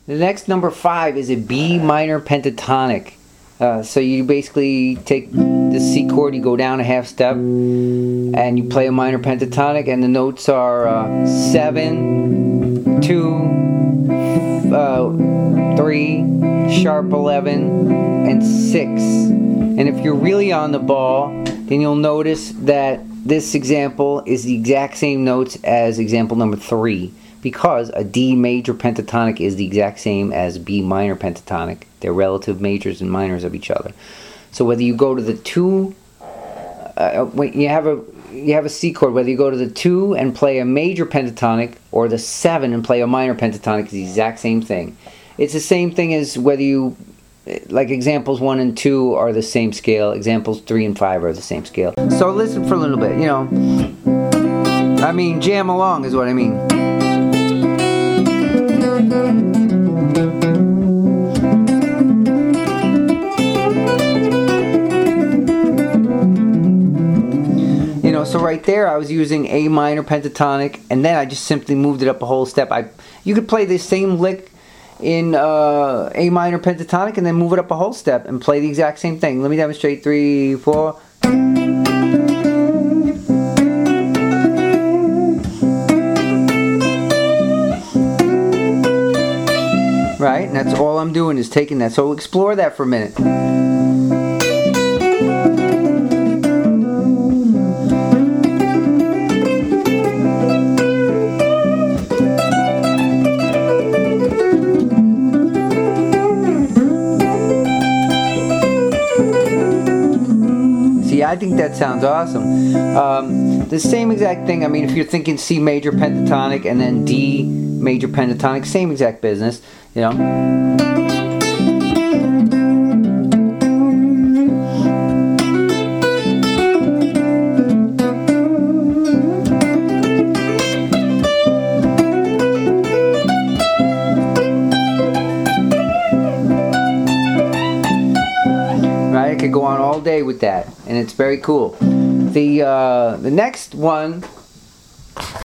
The next number 5 is a B minor pentatonic. So you basically take the C chord, you go down a half step, and you play a minor pentatonic, and the notes are 7, 2, 3, sharp 11, and 6. And if you're really on the ball, then you'll notice that this example is the exact same notes as example number 3, because a D major pentatonic is the exact same as B minor pentatonic. They're relative majors and minors of each other. So whether you go to the 2, when you have a C chord, whether you go to the 2 and play a major pentatonic or the 7 and play a minor pentatonic, is the exact same thing. It's the same thing as whether you, like examples 1 and 2 are the same scale, examples 3 and 5 are the same scale. So listen for a little bit, I mean, jam along is what I mean. So right there I was using A minor pentatonic, and then I just simply moved it up a whole step. You could play the same lick in A minor pentatonic and then move it up a whole step and play the exact same thing. Let me demonstrate. 3, 4. Right, and that's all I'm doing is taking that. So explore that for a minute. I think that sounds awesome. The same exact thing, I mean, if you're thinking C major pentatonic and then D major pentatonic, same exact business, I could go on all day with that, and it's very cool. The next one